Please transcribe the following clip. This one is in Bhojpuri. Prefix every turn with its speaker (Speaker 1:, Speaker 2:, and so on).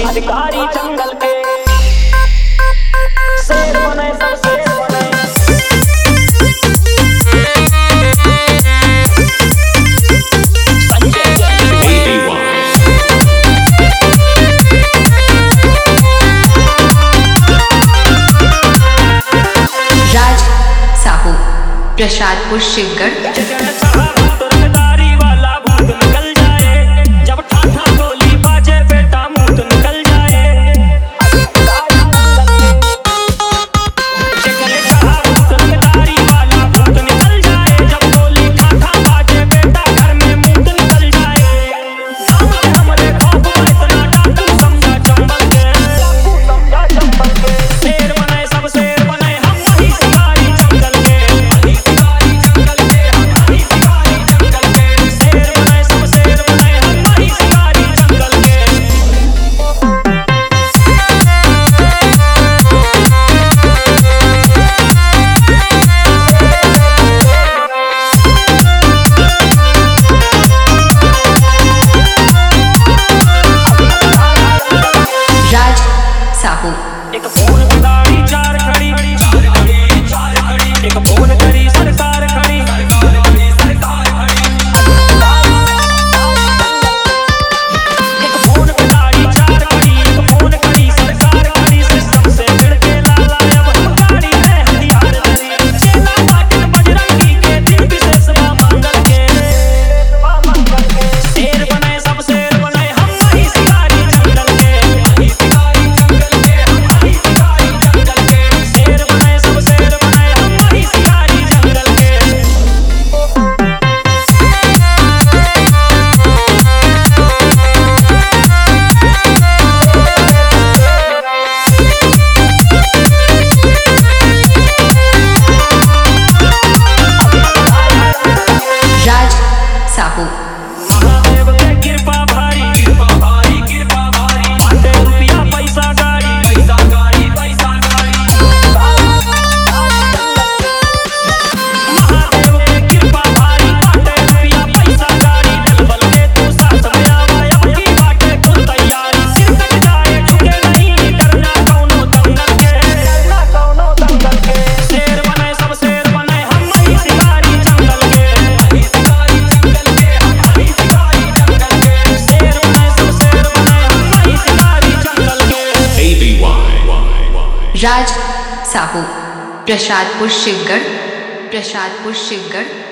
Speaker 1: अधिकारी जंगल के शेर बने सब शेर बने।
Speaker 2: राज साहू प्रसादपुर शिवगढ़।
Speaker 1: एक फोन पे गाड़ी चार खड़ी, एक फोन करी सरकार खड़ी। एक फोन पे गाड़ी चार खड़ी, एक फोन करी सरकार खड़ी। सिस्टम से भिड़के लाला अब गाड़ी में हथियार धरी। चेला पाटिल बजरंगी के दिन विशेष मंगल के। शेर बने सब शेर बने हम वही शिकारी जंगल के।
Speaker 2: राज साहू
Speaker 1: महादेव के कृपा भारी, कृपा भारी, कृपा भारी। बाटे रुपया पैसा गाड़ी, पैसा गाड़ी, पैसा गाड़ी। महादेव के कृपा भारी, बाटे रुपया पैसा गाड़ी। डलबल के तू साथ में आवा अब की बाटे कुल तैयारी। सिर कट जाए झुके नहीं डरना कौनो दंगल के। डरना कौनो दंगल के। शेर बने सब शेर बने हम वही शिकारी जंगल के।
Speaker 2: राज साहू प्रसादपुर शिवगढ़।